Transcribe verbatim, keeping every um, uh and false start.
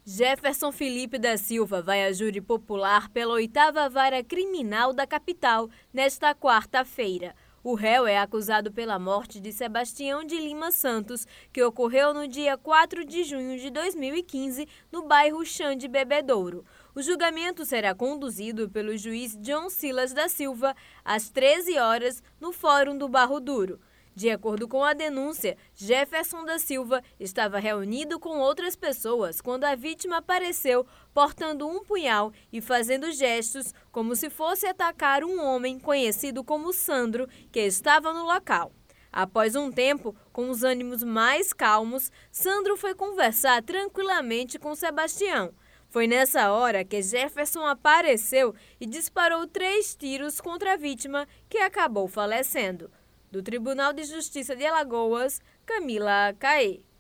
Jefferson Felipe da Silva vai a júri popular pela oitava vara criminal da capital nesta quarta-feira. O réu é acusado pela morte de Sebastião de Lima Santos, que ocorreu no dia quatro de junho de dois mil e quinze, no bairro Xande Bebedouro. O julgamento será conduzido pelo juiz John Silas da Silva às treze horas no Fórum do Barro Duro. De acordo com a denúncia, Jefferson da Silva estava reunido com outras pessoas quando a vítima apareceu portando um punhal e fazendo gestos como se fosse atacar um homem conhecido como Sandro, que estava no local. Após um tempo, com os ânimos mais calmos, Sandro foi conversar tranquilamente com Sebastião. Foi nessa hora que Jefferson apareceu e disparou três tiros contra a vítima, que acabou falecendo. Do Tribunal de Justiça de Alagoas, Camila Caê.